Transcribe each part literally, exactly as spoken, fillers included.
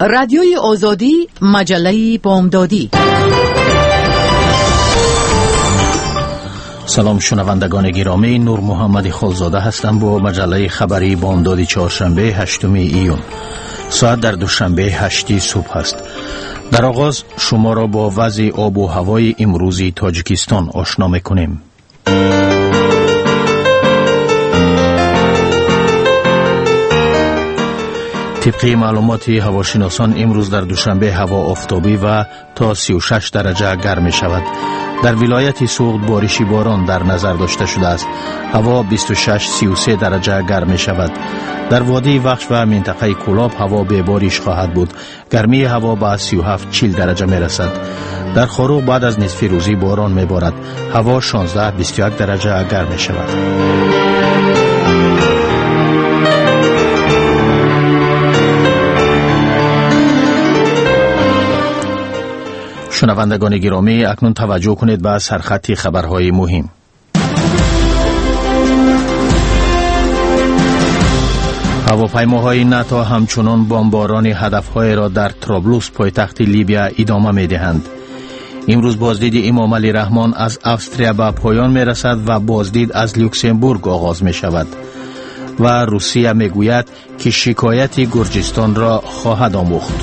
رادیوی آزادی، مجله بامدادی. سلام شنوندگان گرامی، نور محمد خالزاده هستم با مجله خبری بامدادی چهارشنبه هشتم ایون. ساعت در دوشنبه هشت صبح است. در آغاز شما را با وضع آب و هوای امروزی تاجیکستان آشنا می‌کنیم. طبق معلومات هواشناسان امروز در دوشنبه هوا آفتابی و تا سی و شش درجه گرم می شود. در ولایت سوغد بارشی باران در نظر داشته شده است. هوا بیست و شش سی و سه درجه گرم می شود. در وادی وخش و منطقه کولاب هوا به بارش خواهد بود. گرمی هوا به سی و هفت چهل درجه می رسد. در خاروق بعد از نصف روزی باران می بارد. هوا شانزده بیست و یک درجه گرم می شود. شنوندگان گرامی، اکنون توجه کنید به سرخط خبرهای مهم. هواپیماهای ناتو همچنان بمباران هدفهای را در طرابلس پایتخت لیبیا ادامه می‌دهند. امروز بازدید امام علی رحمان از استریا به پایان می‌رسد و بازدید از لوکزامبورگ آغاز می‌شود. و روسیه می‌گوید که شکایت گرجستان را خواهد آموخت.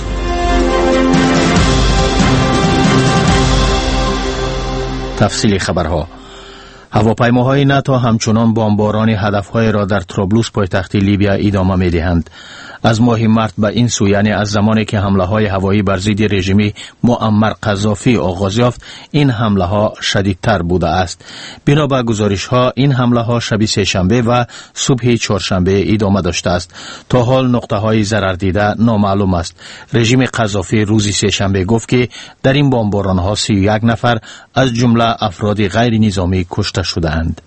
تفصیل خبرها. هواپیماهای ناتو همچنان بمباران هدفهای را در طرابلس پایتخت لیبیا ادامه می‌دهند. از ماه مارس به این سو، یعنی از زمانی که حمله‌های هوایی بر ضد رژیم معمر قذافی آغاز یافت، این حمله‌ها شدیدتر بوده است. بنا به گزارش‌ها این حمله‌ها شب سه‌شنبه و صبح چهارشنبه ادامه داشته است. تا حال نقطه‌های ضرر دیده نامعلوم است. رژیم قذافی روز سه‌شنبه گفت که در این بمباران‌ها سی و یک نفر از جمله افراد غیر نظامی کشته شده‌اند.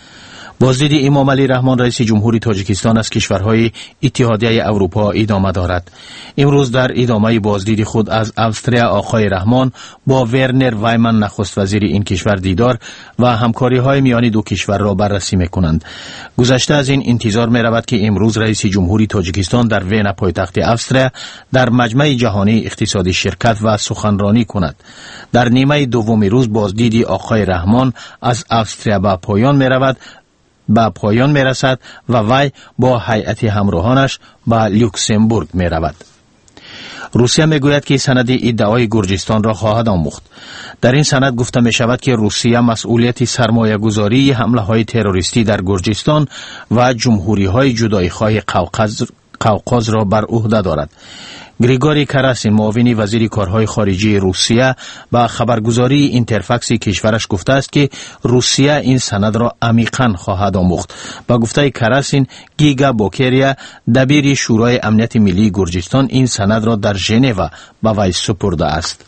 بازدید امام علی رحمان رئیس جمهوری تاجیکستان از کشورهای اتحادیه اروپا ادامه دارد. امروز در ادامه بازدید خود از استریا آقای رحمان با ورنر وایمن نخست وزیر این کشور دیدار و همکاری‌های میان دو کشور را بررسی می‌کنند. گذشته از این انتظار می‌رود که امروز رئیس جمهوری تاجیکستان در وین پایتخت استریا در مجمع جهانی اقتصادی شرکت و سخنرانی کند. در نیمه دوم روز بازدید آقای رحمان از استریا به پایان می‌رود به پایان می رسد و وی با هیئت همراهانش به لوکزامبورگ می رود. روسیه می گوید که سند ادعای گرجستان را خواهد آموخت. در این سند گفته می شود که روسیه مسئولیت سرمایه گذاری حمله های تروریستی در گرجستان و جمهوری های جدایی خواه قوقاز قوقاز را بر عهده دارد. گریگوری کراسین، معاون وزیر کارهای خارجی روسیه، با خبرگزاری اینترفاکس کشورش گفته است که روسیه این سند را عمیقاً خواهد آموخت. با گفته کراسین، گیگا بوکریا، دبیر شورای امنیت ملی گرجستان، این سند را در ژنو به وی سپرده است.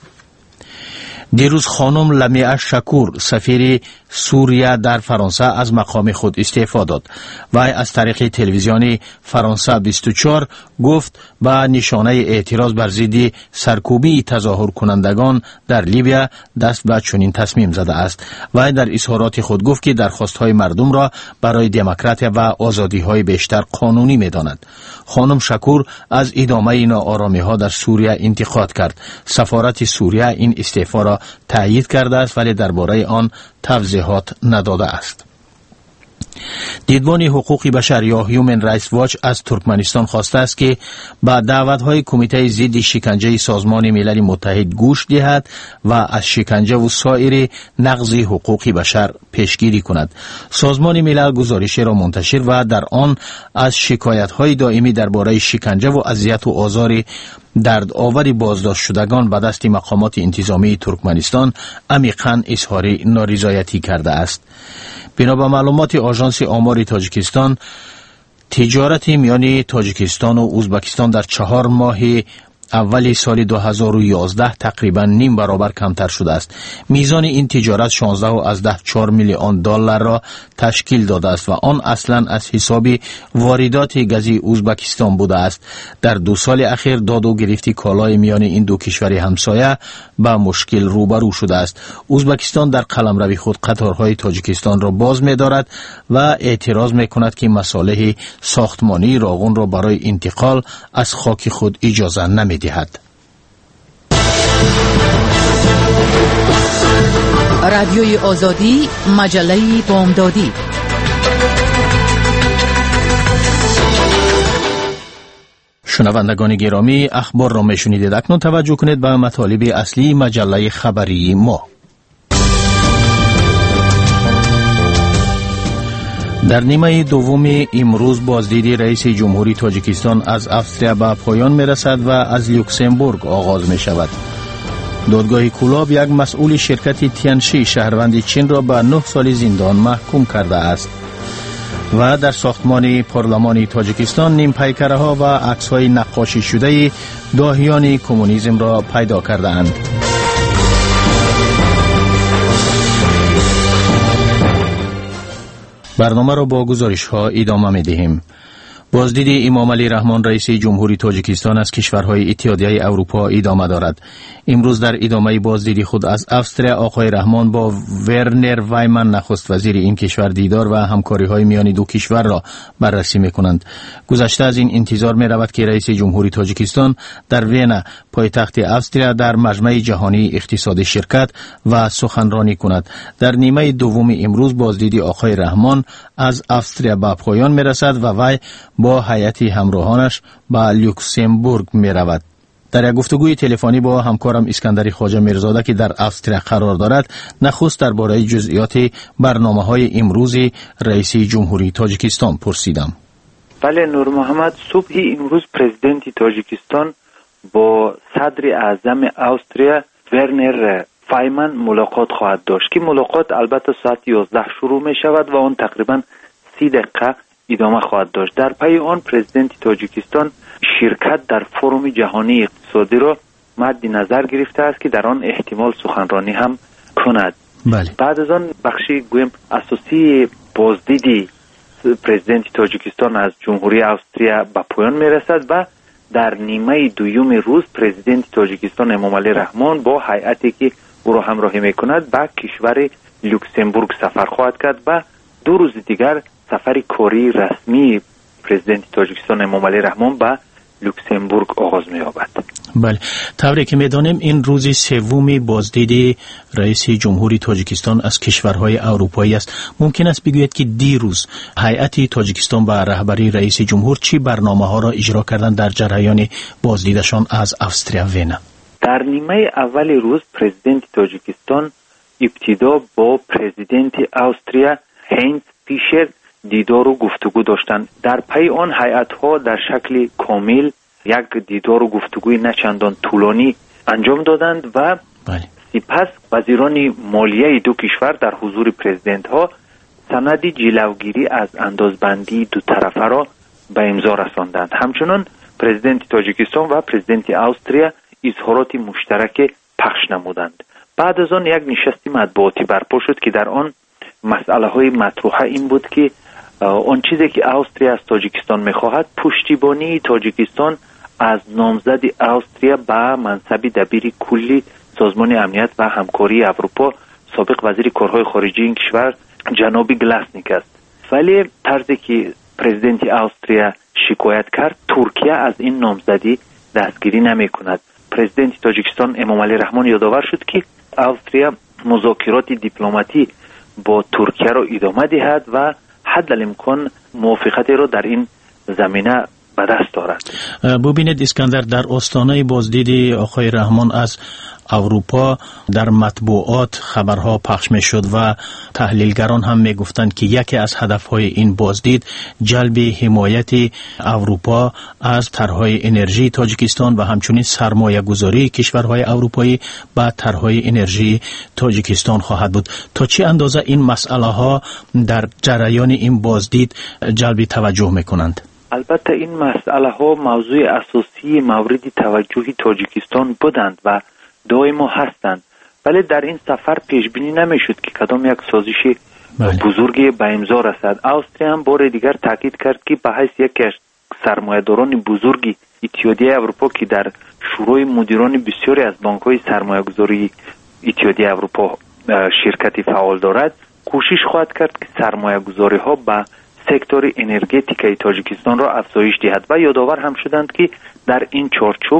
دیروز خانم لمیعه شکور، سفیر سوریه در فرانسه، از مقام خود استعفا داد. وی از طریق تلویزیون فرانسه بیست و چهار گفت به نشانه اعتراض بر ضد سرکوبی تظاهر کنندگان در لیبیا دست به چنین تصمیم زده است. وی در اظهارات خود گفت که درخواست‌های مردم را برای دموکراسی و آزادی‌های بیشتر قانونی می‌داند. خانم شکور از ادامه ناآرامی‌ها در سوریه انتقاد کرد. سفارت سوریه این استعفا را تایید کرده است ولی درباره آن توضیحات نداده است. دیدبان حقوق بشر یا هیومن رایتس واچ از ترکمنستان خواسته است که با دعوت‌های کمیته ضد شکنجه سازمان ملل متحد گوش دهد و از شکنجه و سایر نقض حقوق بشر پیشگیری کند. سازمان ملل گزارشی را منتشر و در آن از شکایت‌های دائمی درباره شکنجه و اذیت و آزار درد آور بازداشت شدگان به دست مقامات انتظامی ترکمنستان عمیقاً اظهار نارضایتی کرده است. بنا به معلومات آژانس آمار تاجیکستان، تجارت میان تاجیکستان و ازبکستان در چهار ماه اولی سال دو هزار و یازده تقریبا نیم برابر کمتر شده است. میزان این تجارت شانزده و از ده چهار میلیون دلار را تشکیل داده است و آن اصلا از حساب واردات گازی ازبکستان بوده است. در دو سال اخیر داد و گرفت کالای میان این دو کشور همسایه با مشکل روبرو شده است. ازبکستان در قلمرو خود قطارهای تاجیکستان را باز می‌دارد و اعتراض می‌کند که مصالح ساختمانی راغون را برای انتقال از خاک خود اجازه نمی می دهد. رادیوی آزادی، مجله بامدادی. شنوندگان گرامی، اخبار را میشنیدید. اکنون توجه کنید به مطالب اصلی مجله خبری ما. در نیمه دوم امروز بازدید رئیس جمهوری تاجیکستان از استرالیا به پایان می رسد و از لوکسمبورگ آغاز می شود. دادگاه کولاب یک مسئول شرکت تیانشی شهروند چین را به نه سال زندان محکوم کرده است. و در ساختمان پارلمان تاجیکستان نیم پیکره ها و عکس های نقاشی شده داهیان کمونیسم را پیدا کرده اند. برنامه را با گزارش ها ادامه می دهیم. بازدید امام علی رحمان رئیس جمهوری تاجیکستان از کشورهای اتحادیه اروپا ادامه دارد. امروز در ادامه بازدید خود از استرالیا آقای رحمان با ورنر وایمن نخست وزیر این کشور دیدار و همکاری‌های میان دو کشور را بررسی می‌کنند. گذشته از این انتظار می‌رود که رئیس جمهوری تاجیکستان در وینا پایتخت استرالیا در مجمع جهانی اقتصادی شرکت و سخنرانی کند. در نیمه دوم امروز بازدید آقای رحمان از استرالیا به پایان می‌رسد و وی با هیئت همراهانش به لوکسمبورگ می رود. در یک گفتگوی تلفنی با همکارم اسکندر خواجه میرزاده که در استرالیا قرار دارد، نخست درباره جزئیات برنامه‌های امروز رئیس جمهوری تاجیکستان پرسیدم. بله نور محمد، صبح امروز پرزیدنت تاجیکستان با صدر اعظم استرالیا ورنر وایمن ملاقات خواهد داشت که ملاقات البته ساعت یازده شروع می شود و آن تقریبا سی دقیقه ادامه خواهد داشت. در پی آن پرزیدنت تاجیکستان شرکت در فروم جهانی اقتصادی را مد نظر گرفته است که در آن احتمال سخنرانی هم کند. بله. بعد از آن بخشی گویم اساسی بازدید پرزیدنت تاجیکستان از جمهوری استرالیا به پایان میرسد و در نیمه دوم روز پرزیدنت تاجیکستان امام علی رحمان با هیئتی که او را همراهی میکند به کشور لوکسمبورگ سفر خواهد کرد و دو روز دیگر سفر کاری رسمی پرزیدنت تاجیکستان امام علی رحمان به لوکسمبورگ آغاز می‌یابد. بله، طوری که می‌دانیم این روز سوم بازدید رئیس جمهوری تاجیکستان از کشورهای اروپایی است. ممکن است بگویید که دیروز هیئت تاجیکستان به رهبری رئیس جمهور چی برنامه‌ها را اجرا کردند در جریان بازدیدشان از استرالیا وینا؟ در نیمه اول روز پرزیدنت تاجیکستان ابتدا با پرزیدنت استرالیا هینز فیشر دیدار و گفتگو داشتند. در پی آن هیئت‌ها در شکل کامل یک دیدار و گفتگوی نچندان طولانی انجام دادند و بله. سپس وزیران مالیه دو کشور در حضور پرزیدنت ها سند جلوگیری از اندازبندی دو طرفه را به امضا رساندند. همچنان پرزیدنت تاجیکستان و پرزیدنت استرالیا اظهارات مشترک پخش نمودند. بعد از آن یک نشست مطبوعاتی برپا شد که در آن مسئله های مطروحه این بود که آن چیزی که استرالیا از تاجیکستان میخواهد پشتیبانی تاجیکستان از نامزد استرالیا به منصب دبیر کلی سازمان امنیت و همکاری اروپا سابق وزیر کارهای خارجی این کشور جناب گلاسنیک است. ولی طرزی که پرزیدنت استرالیا شکایت کرد ترکیه از این نامزدی دستگیری نمی کند. پرزیدنت تاجیکستان امام علی رحمان یادآور شد که استرالیا مذاکرات دیپلماتی با ترکیه را ادامه دهد و حد الامکان موافقتی را در این زمینه به دست دارد. ببینید اسکندر، در آستانه بازدید آقای رحمان از اروپا در مطبوعات خبرها پخش می شد و تحلیلگران هم می گفتند که یکی از هدفهای این بازدید جلب حمایت اروپا از طرحهای انرژی تاجیکستان و همچنین سرمایه گذاری کشورهای اروپایی به طرحهای انرژی تاجیکستان خواهد بود. تا چه اندازه این مسئله ها در جریان این بازدید جلب توجه می کنند؟ البته این مسئله ها موضوع اساسی مورد توجه تاجیکستان بودند و دائما هستند، ولی در این سفر پیش بینی نمیشد که کدام یک سازش بزرگی به امضا رسد. استرالیا هم بار دیگر تاکید کرد که به حیث یک سرمایه‌داران بزرگی اتحادیه اروپا که در شورای مدیران بسیاری از بانک‌های سرمایه‌گذاری اتحادیه اروپا شرکتی فعال دارد، کوشش خواهد کرد که سرمایه‌گذاری‌ها به سکتور انرژتیکی تاجیکستان را افزایش دهد و یادآور هم شدند که در این چارچوب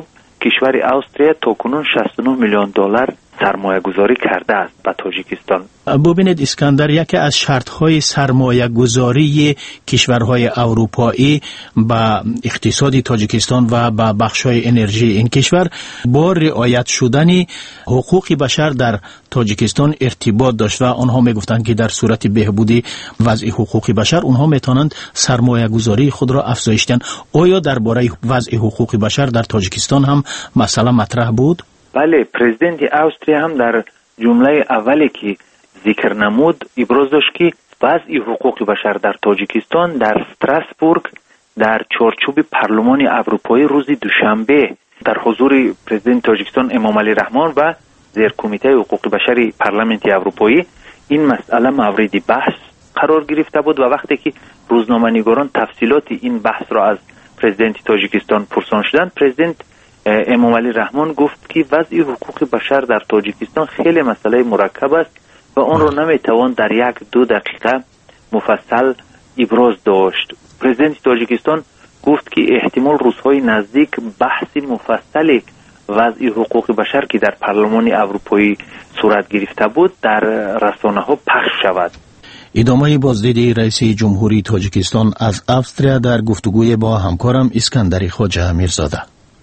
کشور استرالیا تاکنون شصت و نه میلیون دلار سرمایه گذاری کرده است به تاجیکستان. ببینید اسکندر، یکی از شرط‌های سرمایه گذاری کشورهای اروپایی با اقتصاد تاجیکستان و با بخش‌های انرژی این کشور با رعایت شدن حقوق بشر در تاجیکستان ارتباط داشت و آنها میگفتند که در صورت بهبود وضع حقوق بشر آنها میتونند سرمایه گذاری خود را افزایش دهند. آیا درباره وضع حقوق بشر در تاجیکستان هم مسئله مطرح بود؟ بله، پرزیدنت استرالیا هم در جمله اولی که ذکر نمود ابراز داشت که وضع حقوق بشر در تاجیکستان در استراسبورگ در چارچوب پارلمان اروپایی روز دوشنبه در حضور پرزیدنت تاجیکستان امام علی رحمان و زیر کمیته حقوق بشر پارلمان اروپایی این مسئله مورد بحث قرار گرفته بود و وقتی که روزنامه‌نگاران تفصیلات این بحث را از پرزیدنت تاجیکستان پرسان شدند، پرزیدنت امام علی رحمان گفت که وضع حقوق بشر در تاجیکستان خیلی مسئله مرکب است و آن را نمیتوان در یک دو دقیقه مفصل ابراز داشت. پرزیدنت تاجیکستان گفت که احتمال روزهای نزدیک بحث مفصل وضع حقوق بشر که در پارلمان اروپایی صورت گرفته بود در رسانه ها پخش شود. ادامه بازدید رئیس جمهوری تاجیکستان از استرالیا در گفتگوی با همکارم اسکندر خواجه میرزاده.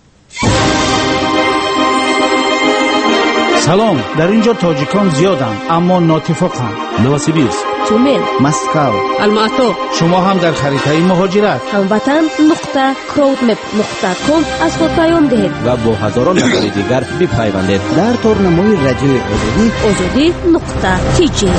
سلام، در اینجا تاجیکان زیادند اما ناتفاقند. نوسیبیرسک، تومن، مسکو، الماتو. شما هم در خریطه مهاجرت هموطن نقطه کراودمپ نقطه کام از خود پیام دهید و با هزاران نفر دیگر بپیوندید در تورنمای رادیوی آزادی آزادی نقطه تی جی.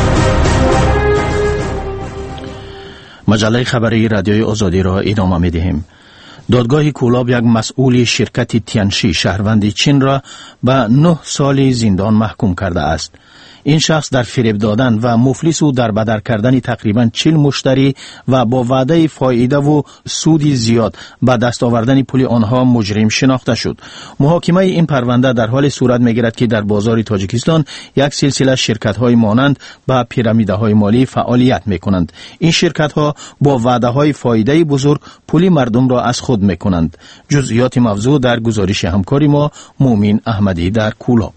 مجله خبری رادیوی آزادی را ادامه می‌دهیم. دادگاه کولاب یک مسئول شرکت تیانشی شهروند چین را به نه سال زندان محکوم کرده است. این شخص در فریب دادن و مفلس و در بدر کردن تقریباً چهل مشتری و با وعده فایده و سود زیاد به دست آوردن پول آنها مجرم شناخته شد. محاکمه این پرونده در حال صورت می‌گیرد که در بازار تاجیکستان یک سلسله شرکت‌های مانند به پیرامیدهای مالی فعالیت می‌کنند. این شرکت‌ها با وعده‌های فایده بزرگ پول مردم را از خود می‌کنند. جزئیات موضوع در گزارش همکاری ما مومین احمدی در کولاب.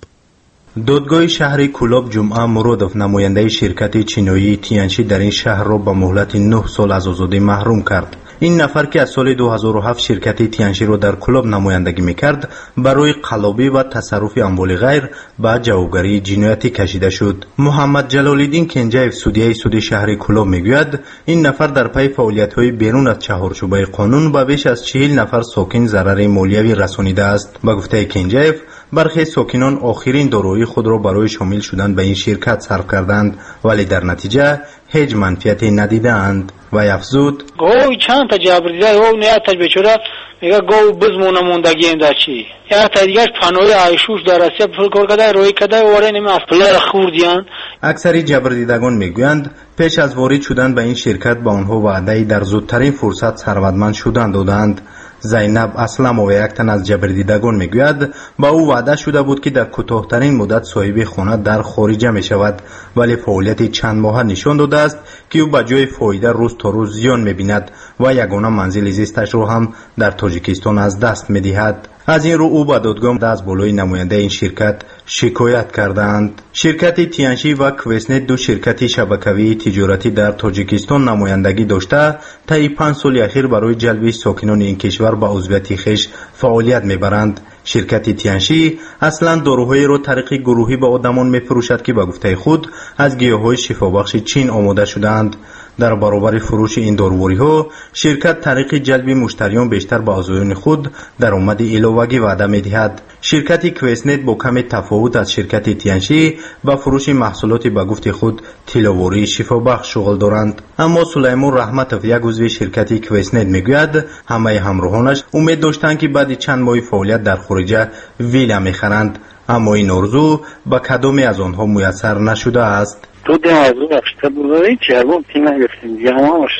دادگاه شهر کولاب جمعه مرادف نماینده شرکت چینایی تیانشی در این شهر را با مهلت نه سال از آزادی محروم کرد. این نفر که از سال دو هزار و هفت شرکت تیانشی را در کولاب نمایندگی میکرد برای قلابی و تصرف اموال غیر به جوابگری جنایتی کشیده شد. محمد جلال‌الدین کنجایف سودیه سود شهر کولاب میگوید این نفر در پی فعالیت‌های بیرون از چهارچوبه قانون به بیش از چهل نفر ساکن ضرر مالیوی رسانیده است. به گفته کنجایف برخی ساکنان آخرین دارایی خود را برای شامل شدن به این شرکت صرف کردند ولی در نتیجه هیچ منفعتی ندیدند و افزود گوی چند تا جبریده او نه تا بچوره میگه گو بزمونه موندگی این داشی یا تا دیگه پانوی عایشوش در اسیا فکر کرده روی کده وره نمی افلار خوردیان. اکثری جبردیدگان میگویند پیش از وارد شدن به این شرکت با آنها وعده در زودترین فرصت ثروتمند شدن دادند. زینب اسلم و یک تن از جبردیدگان میگوید با او وعده شده بود که در کوتاه‌ترین مدت صاحب خانه در خارجه می شود ولی فعالیت چند ماه نشان داده است که او به جای فایده روز تا روز زیان می‌بیند و یگانه منزل زیستش را هم در تاجیکستان از دست می‌دهد. از این رو او به دادگاه از بالای نماینده این شرکت شکایت کردند. شرکت تیانشی و کویسنت دو شرکت شبکه‌ای تجارتی در تاجیکستان نمایندگی داشته طی پنج سال اخیر برای جلب ساکنان این کشور به عضویت خویش فعالیت میبرند. شرکت تیانشی اصلا داروهای را طریق گروهی به آدمان میفروشد که به گفته خود از گیاهای شفابخش چین آماده شدند. در برابر فروش این داروهای ها شرکت طریق جلب مشتریان بیشتر به اعضایان خود درآمد علاوه‌ای وعده می‌دهد. شرکت کویسنت با کم تفاوت از شرکت تیانشی با فروش محصولات به گفته خود تلاواری شفابخش شغل دارند. اما سلیمان رحمتوف یک عضو شرکت کویسنت میگوید همه همراهانش امید داشتند که بعد چند ماه فعالیت در خارجه ویلا میخرند اما این آرزو به کدامی از آنها میسر نشده است. تو ده از او رفته بودایی چه هم تیم نگفتیم دیگه همه همش رفت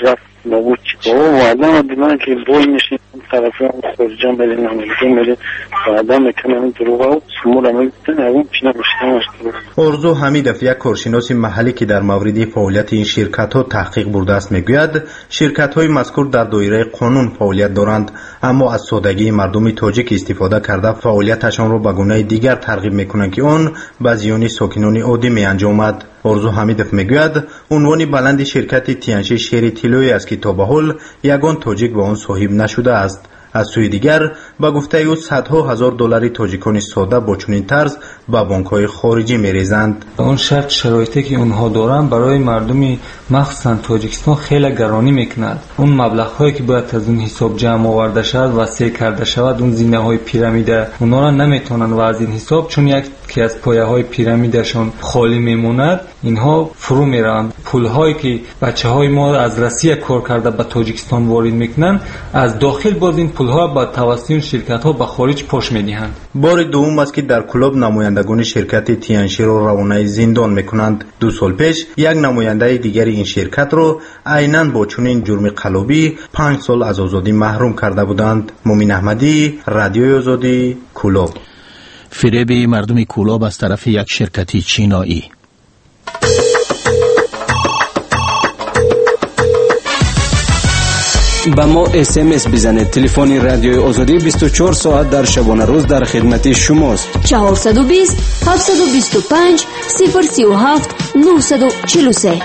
نبود چی بابا وعده دیدن که بوی میشید طرفی هم خورجان بریم همونجا بریم وعده میکنم دروغ ها سمول عمل بودن اون چی نباشتم ارزو حمیدف یک کارشناس محلی که در مورد فعالیت این شرکت ها تحقیق برده است میگوید شرکت های مذکور در دایره قانون فعالیت دارند، اما از سادگی مردم تاجیک استفاده کرده فعالیتشان را به گونه دیگر ترغیب میکنند که آن به زیان ساکنان عادی می انجامد. ارزو حمیدف میگوید عنوان بلند شرکت تیانشی شهر تیلوی است که تا به حال یگان تاجیک به آن صاحب نشده است. از سوی دیگر با گفته او صدها هزار دلار تاجیکان ساده با چنین طرز به بانک‌های خارجی می‌ریزند. اون شرط شرایطی که اونها دارن برای مردم مخصوصا تاجیکستان خیلی گرانی میکنند. اون مبلغ‌هایی که باید از اون حساب جمع آورده شود و سه کرده شود اون زینه‌های پیرامید اونها را نمیتونن و از این حساب چون یک که از پایه‌های پیرامیدشون خالی میموند اینها فرو میرند. پول‌هایی که بچه‌های ما از روسیه کار کرده به تاجیکستان وارد میکنن از داخل باز این پول‌ها با توسط شرکت‌ها به خارج پاش می‌دهند. بار دوم است که در کلوب نمایندگان شرکت تیانشی را روانه زندان می‌کنند. دو سال پیش یک نماینده دیگر این شرکت را عیناً با چنین جرم قلابی پنج سال از آزادی محروم کرده بودند. مومین احمدی، رادیوی آزادی، کلوب. فریب مردم کلوب از طرف یک شرکتی چینایی. با ما اس ام اس بزنید. تلفن رادیوی آزادی بیست و چهار ساعت در شبانه روز در خدمت شماست. چهارصد و بیست هفتصد و بیست و پنج صفر سی و هفت نهصد و چهل و سه.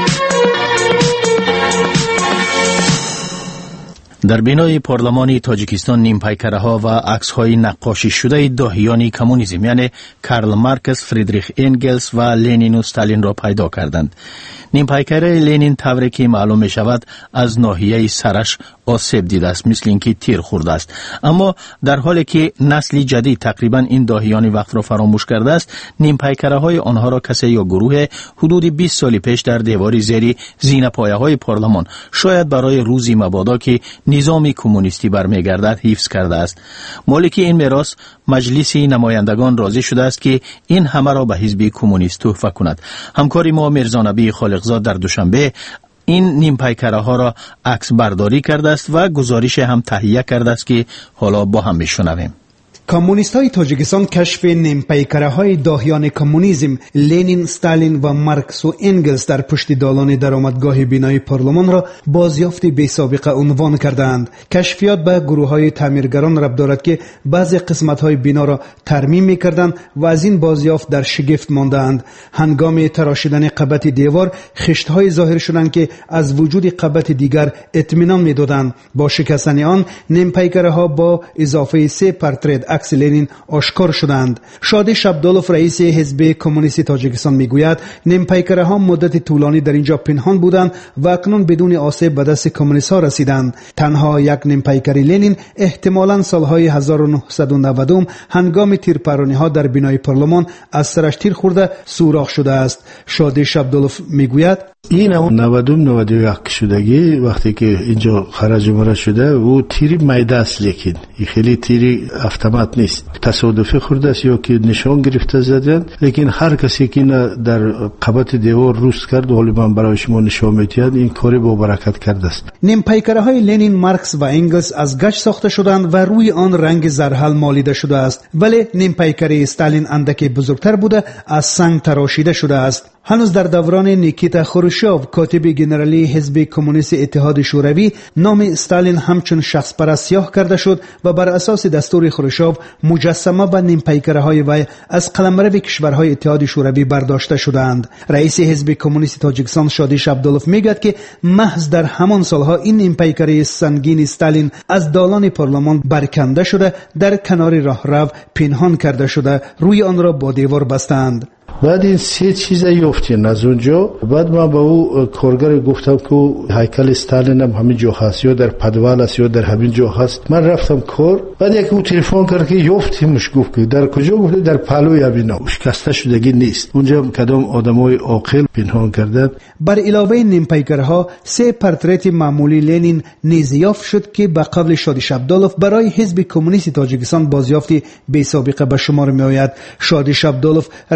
در بینای پارلمانی تاجیکستان نیم پیکره ها و عکس های نقاشی شده داهیان کمونیسم یعنی کارل مارکس، فریدریخ انگلز و لنین و استالین را پیدا کردند. نیم پیکره لنین طوری که معلوم می شود از ناحیه سرش آسیب دیده است، مثل اینکه تیر خورده است، اما در حالی که نسل جدید تقریبا این داهیان وقت را فراموش کرده است، نیم پیکره های آنها را کسی یا گروه حدود بیست سال پیش در دیواری زیر زینه پایه های پارلمان شاید برای روزی مبادا که نظام کمونیستی برمیگردد حفظ کرده است. مالک این میراث مجلس نمایندگان راضی شده است که این همه را به حزب کمونیست تحفه کند. همکاری ما میرزا نبی خالقزاد در دوشنبه این نیم پیکره ها را عکس برداری کرده است و گزارش هم تهیه کرده است که حالا با هم میشنویم. کمونیست های تاجیکستان کشف نیم پیکره های داهیان کمونیسم لنین، استالین و مارکس و انگلز در پشت دالان درآمدگاه بینای پارلمان را بازیافت بی سابقه عنوان کردند. کشفیات به گروه های تعمیرگران ربط دارد که بعضی قسمت های بنا را ترمیم می‌کردند و از این بازیافت در شگفت ماندند. هنگام تراشیدن قبط دیوار خشت های ظاهر شدند که از وجود قبط دیگر اطمینان می‌دادند. با شکستن آن نیم پیکره ها با اضافه سه پورترت عکس لنین آشکار شدند. شادی شبدالوف رئیس حزب کمونیست تاجیکستان میگوید نیم پیکره ها مدت طولانی در اینجا پنهان بودند و اکنون بدون آسیب به دست کمونیست ها رسیدند. تنها یک نیم پیکره لنین احتمالاً سالهای هزار و نهصد و نود هنگام تیرپرانی ها در بینای پارلمان از سرش تیر خورده سوراخ شده است. شادی شبدالوف میگوید این هم نود و نود و یک شدگی وقتی که اینجا خرج مرا شده و تیری میده است، لیکن این خیلی تیری автомат نیست، تصادفی خورده است یا که نشان گرفته زدن، لیکن هر کسی که در قبط دیوار روست کرد حالی من برای شما نشان میدهد این کاری با برکت کرده است. نیم پیکره های لنین، مارکس و انگلز از گچ ساخته شدند و روی آن رنگ زرحل مالیده شده است، ولی نیم پیکره استالین اندکی بزرگتر بوده از سنگ تراشیده شده است. هنوز در دوران نیکیتا خروشچوف کاتب گنرالی حزب کمونیست اتحاد شوروی نام استالین همچون شخص پرست سیاه کرده شد و بر اساس دستور خروشچوف مجسمه و نیم پیکره های وی از قلمرو کشورهای اتحاد شوروی برداشته شدند. رئیس حزب کمونیست تاجیکستان شادی شبدالوف میگوید که محض در همان سالها این نیم پیکره سنگین استالین از دالان پارلمان برکنده شده در کنار راهرو پنهان کرده شده، روی آن را با دیوار بستند. بعد این سه چیز یافتین از اونجا. بعد من با او کارگر گفتم که هیکل استالین هم همین جا هست یا در پدوال است یا در همین جا هست. من رفتم کار، بعد یک او تلفن کرد که یافتیمش. گفت که در کجا؟ گفت در پهلوی همینا، شکسته شدگی نیست. اونجا کدام آدمای عاقل پنهان کردند. بر علاوه نیم پیکرها سه پورترت معمولی لنین نیز یافت شد که به قول شادی شبدالوف برای حزب کمونیست تاجیکستان بازیافتی بی سابقه به شمار می آید. شادی شبدالوف رئیس حزب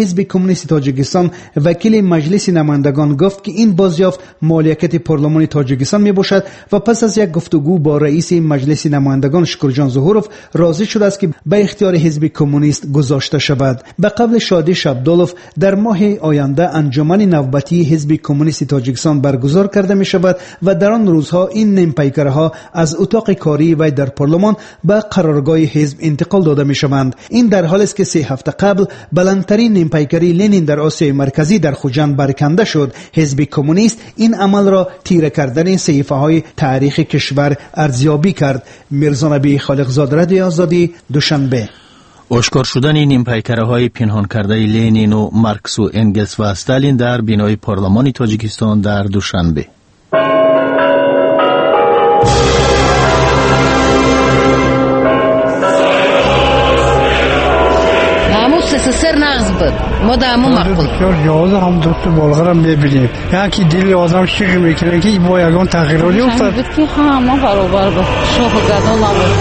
حزب کمونیست تاجیکستان وکیل مجلس نمایندگان گفت که این بازیافت مالکیت پارلمان تاجیکستان می باشد و پس از یک گفتگو با رئیس مجلس نمایندگان شکرجان ظهورов راضی شده است که به اختیار حزب کمونیست گذاشته شود. به قبل شادی شبدالوف در ماه آینده انجمن نوبتی حزب کمونیست تاجیکستان برگزار کرده می شود و در آن روزها این نیمپیکرها از اتاق کاری و در پارلمان به قرارگاه حزب انتقال داده می شوند. این در حالی است که سه هفته قبل بلندترین نیمپیکری لنین در آسیای مرکزی در خوجند برکنده شد. حزب کمونیست این عمل را تیره کردن صحیفه های تاریخ کشور ارزیابی کرد. میرزا نبی خالقزاد، رادیوی آزادی، دوشنبه. آشکار شدن نیمپیکره‌های پنهان کرده لنین و مارکس و انگلس و استالین در بینای پارلمان تاجیکستان در دوشنبه. سر نغز بود ما در همون مقبول بسیار جواز هم دوست بالغرم میبینیم یکی دلی آدم شیق میکنه که با یگان تغییراتی افتاد بود که همه برابر بود شاه و گدا نبود.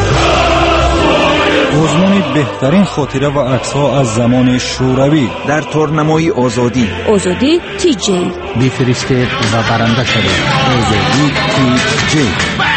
آزمون بهترین خاطره و عکس‌ها از زمان شوروی در تورنمای آزادی. آزادی تی جی بفرستید و برنده شدید. آزادی تی جی.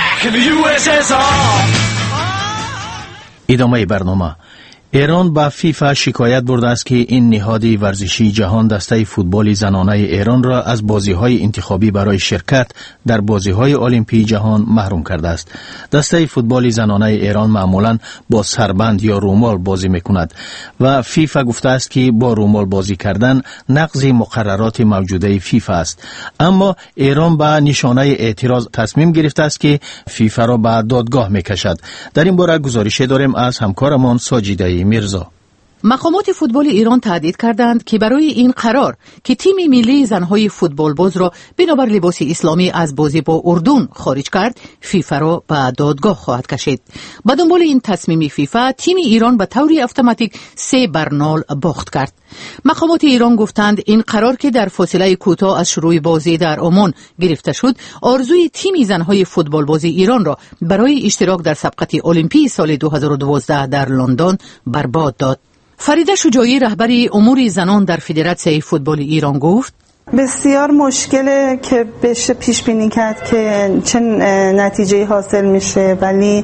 ادامه برنامه. ایران با فیفا شکایت برده است که این نهاد ورزشی جهان دسته فوتبال زنانه ایران را از بازی‌های انتخابی برای شرکت در بازی‌های المپی جهان محروم کرده است. دسته فوتبال زنانه ایران معمولاً با سربند یا رومال بازی می‌کند و فیفا گفته است که با رومال بازی کردن نقض مقررات موجوده فیفا است. اما ایران با نشانه اعتراض تصمیم گرفته است که فیفا را به دادگاه می‌کشد. در این باره گزارش داریم از همکارمان ساجیده میرزا. مقامات فوتبال ایران تهدید کردند که برای این قرار که تیم ملی زنهای فوتبال باز را بنابر لباس اسلامی از بازی با اردن خارج کرد، فیفا را به دادگاه خواهد کشید. با دنبال این تصمیم فیفا، تیم ایران به طور اتوماتیک سه بر نول باخت کرد. مقامات ایران گفتند این قرار که در فاصله کوتاه از شروع بازی در عمان گرفته شد، آرزوی تیم زنهای فوتبال بازی ایران را برای اشتراک در سبقت المپی سال دو هزار و دوازده در لندن برباد داد. فریده شجاعی، رهبر امور زنان در فدراسیون فوتبال ایران، گفت بسیار مشکله که بشه پیش بینی کرد که چه نتیجه حاصل میشه، ولی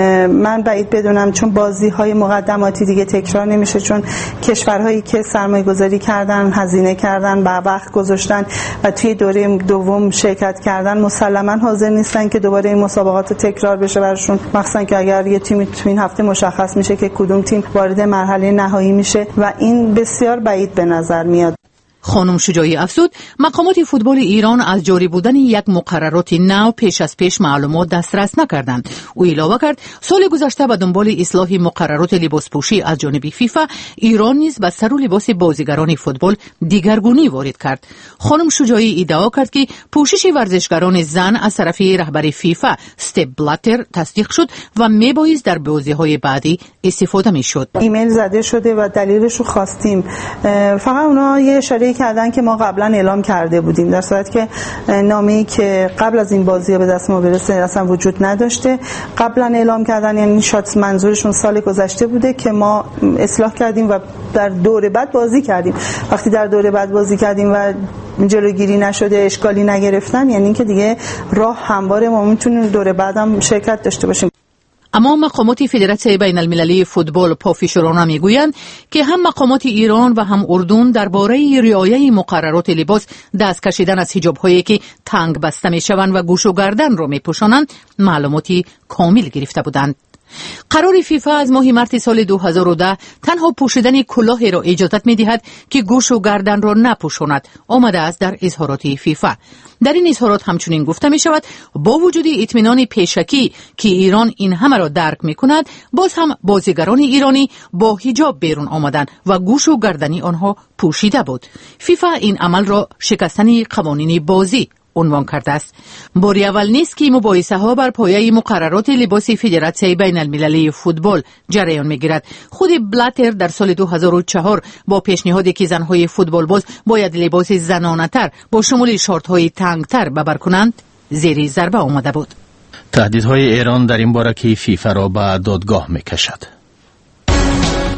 من بعید بدونم چون بازی های مقدماتی دیگه تکرار نمیشه، چون کشورهایی که سرمایه گذاری کردن، هزینه کردن، با وقت گذاشتن و توی دوره دوم شرکت کردن، مسلما حاضر نیستن که دوباره این مسابقات تکرار بشه براشون، مخصوصا که اگر یه تیمی تو این هفته مشخص میشه که کدوم تیم وارد مرحله نهایی میشه و این بسیار بعید به نظر میاد. خانم شجاعی افزود مقامات فوتبال ایران از جاری بودن یک مقررات نو پیش از پیش معلومات دسترس نکردند. او علاوه کرد سال گذشته به دنبال اصلاح مقررات لباسپوشی از جانب فیفا، ایران نیز به سر و لباس بازیگران فوتبال دیگرگونی وارد کرد. خانم شجاعی ادعا کرد که پوشش ورزشکاران زن از طرف رهبر فیفا استپ بلاتر تصدیق شد و میبایست در بازی‌های بعدی استفاده میشد. ایمیل زده شده و دلیلش رو خواستیم، فقط اونا یه اشاره کردن که ما قبلا اعلام کرده بودیم، در صورتی که نامه‌ای که قبل از این بازی‌ها به دست ما برسه اصلا وجود نداشته. قبلا اعلام کردن یعنی شاید منظورشون سال گذشته بوده که ما اصلاح کردیم و در دوره بعد بازی کردیم. وقتی در دوره بعد بازی کردیم و جلوگیری نشده، اشکالی نگرفتن، یعنی که دیگه راه همواره ما میتونیم دوره بعدم شرکت داشته باشیم. اما مقامات فدراسیون بین المللی فوتبال پافیشورانه میگویند که هم مقامات ایران و هم اردن درباره رعایت مقررات لباس، دست کشیدن از حجاب‌هایی که تنگ بسته میشوند و گوش و گردن را میپوشانند معلوماتی کامل گرفته بودند. قرار فیفا از ماه مارس سال دو هزار و ده تنها پوشیدن کلاه را اجازت می‌دهد که گوش و گردن را نپوشاند آمده است در اظهارات فیفا. در این اظهارات همچنین گفته می شود با وجود اطمینان پیشکی که ایران این همه را درک می کند، باز هم بازیگران ایرانی با حجاب بیرون آمدند و گوش و گردنی آنها پوشیده بود. فیفا این عمل را شکستن قوانین بازی عنوان کرده است. بار اول نیست که مباحثه ها بر پایه مقررات لباس فدراسیون بین المللی فوتبال جریان میگیرد. خود بلاتر در سال دو هزار و چهار با پیشنهادی که زنهای فوتبال باز باید لباس زنانه تر با شمول شورت های تنگ تر ببر کنند زیر ضربه آمده بود. تهدیدهای ایران در این باره که فیفا را به دادگاه میکشد.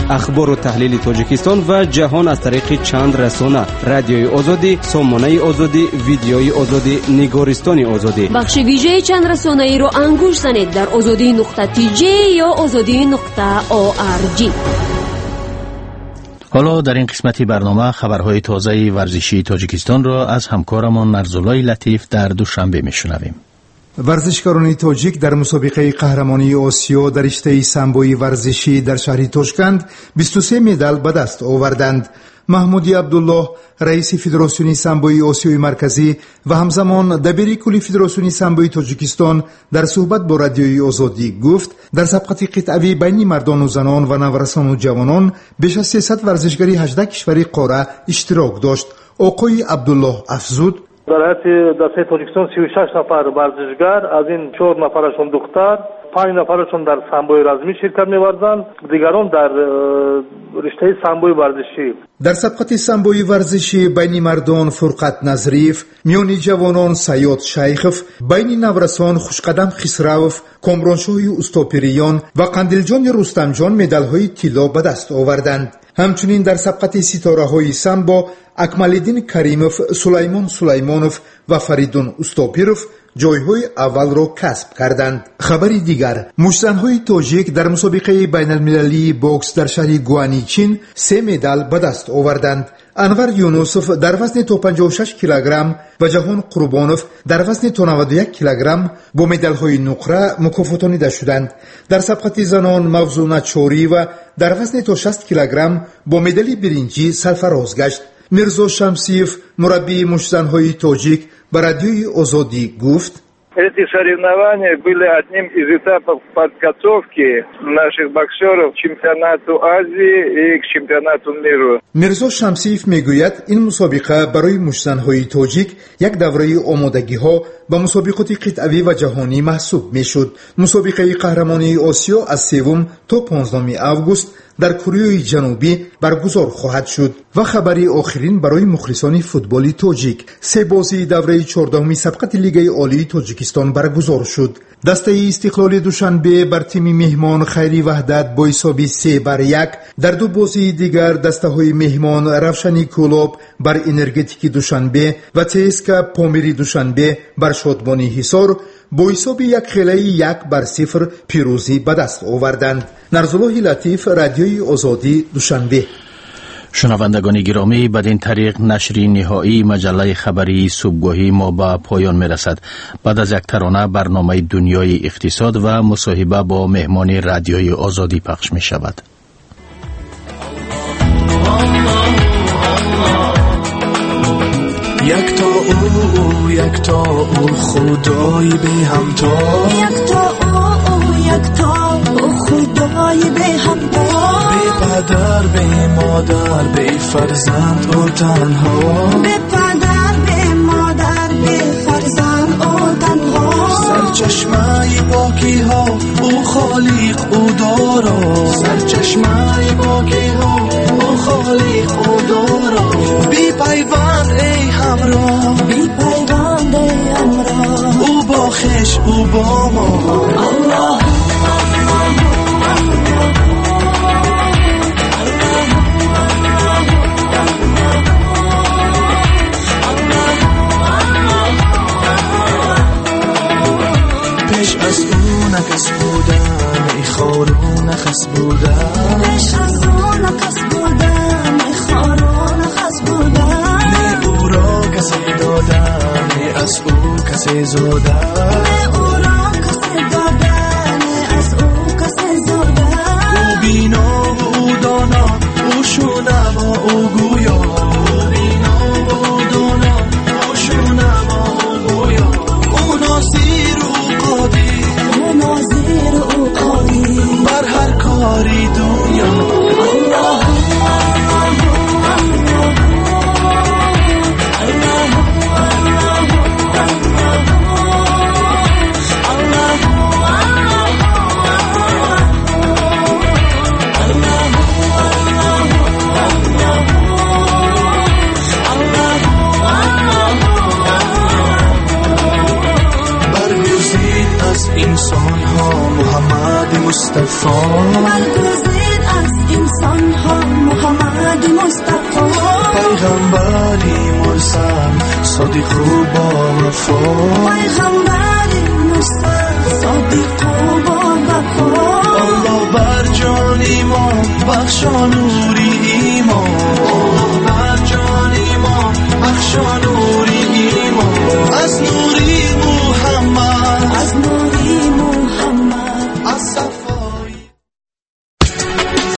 اخبار و تحلیل تاجیکستان و جهان از طریق چند رسانه: رادیوی آزادی، سامانه آزادی، ویدیوی آزادی، نگارستان آزادی. بخش ویژه چند رسانه ای رو انگوش زنید در آزادی نقطه تی جی یا آزادی نقطه او آر جی. حالا در این قسمتی برنامه خبرهای تازه ورزشی تاجیکستان را از همکارمان نرزالای لطیف در دوشنبه میشنویم. ورزشکاران تاجیک در مسابقه قهرمانی آسیا در رشته سامبوی ورزشی در شهر تاشکند بیست و سه مدال به دست آوردند. محمودی عبدالله، رئیس فدراسیون سامبوی آسیای مرکزی و همزمان دبیر کلی فدراسیون سامبوی تاجیکستان در صحبت با رادیوی آزادی گفت در سبقت قطعی بین مردان و زنان و نورسان و جوانان بیش از سیصد ورزشکاری هجده کشور قاره اشتراک داشت. آقای عبدالله افزود: در حیات دسته تاجیکستان سی و شش نفر ورزشگر، از این چهار نفرشون دختر، پنج نفرشون در سامبوی رزمی شرکت می‌ورزند، دیگران در رشته سامبوی ورزشی. در سبقت سامبوی ورزشی بین مردان فرقت نظریف، میان جوانان سیاد شیخف، بین نورسان خوشقدم خسروف، کامرانشاهی استاپریان و قندیلجان رستمجان مدال‌های طلا به دست آوردند. همچنین در سبقت ستاره‌های سامبو اکمالدین کریموف، سلیمان سلیمانوف و فریدون استاپیروف جایهای اول را کسب کردند. خبری دیگر: مشت‌زن‌های تاجیک در مسابقه بین المللی بوکس در شهر گوانی چین سه مدال به دست آوردند. انور یونوسوف در وزن تا پنجاه و شش کیلوگرم و جهان قربانوف در وزن تا نود و یک کیلوگرم با مدال‌های نقره مکافاتانیده شدند. در سبقت زنان موزونه چوری و در وزن تا شصت کیلوگرم با مدال برنجی سرفراز گشت. میرزا شمسیف، مربی مشت‌زن‌های تاجیک، به رادیوی آزادی گفت: Эти соревнования были одним из этапов подготовки наших боксеров к чемпионату Азии и к чемпионату мира. میرزا شمسیف میگوید این مسابقه برای مشت‌زن‌های تاجیک یک دوره آمادگی‌ها به مسابقات قطعی و جهانی محسوب میشد. مسابقه قهرمانی آسیا از سوم تا پانزدهم آگوست در کره جنوبی برگزار خواهد شد. و خبری آخرین برای مخلصان فوتبال تاجیک: سه بازی دوره چهاردهم سبقت لیگ عالی تاجیکستان برگزار شد. دسته استقلال دوشنبه بر تیم مهمان خیری وحدت با حساب سه بر یک. در دو بازی دیگر دسته های مهمان روشنی کلوب بر انرژتیک دوشنبه و تسکا پامیری دوشنبه بر شادمانی حصار با حساب یک خیلی یک بر صفر پیروزی به دست آوردند. نرزالای لطیف، رادیوی آزادی، دوشنبه. شنوندگان گرامی، بدین طریق نشری نهایی مجله خبری صبحگاهی ما به پایان میرسد. بعد از یک ترانه برنامه دنیای اقتصاد و مصاحبه با مهمان رادیوی آزادی پخش می شود. یک تا او یک تا او خدای به همتا، یک تا او یک تا او خدای به همتا، به پدر به مادر به فرزند او تنها، به پدر به مادر به فرزند او تنها، سرچشمه باکی ها او خالق او دارا، سرچشمه باکی ها او خالق او دارا، بی پیوند ای همراه، بی پیوند ای همراه، او با خش او با ما. الله پیش از او نکس بودم ای خارو نخس بودم، پیش از او نکس بودم ای خارو نخس بودم، نه او را کسی دادم نه از او کسی زودم، نه او را کسی دادم نه از او کسی زودم، او بینا و او دانا او شنوا او گویا، او بینا و او دانا او شنوا او گویا، او ناصیر او قادی، او ناظر او قادی بر هر کاری دنیا. الله صادق و با وفا پیغمبر مصطفی صادق و با وفا الله بر جان ایمان بخشا نور ایمان الله بر جان ایمان بخشا نور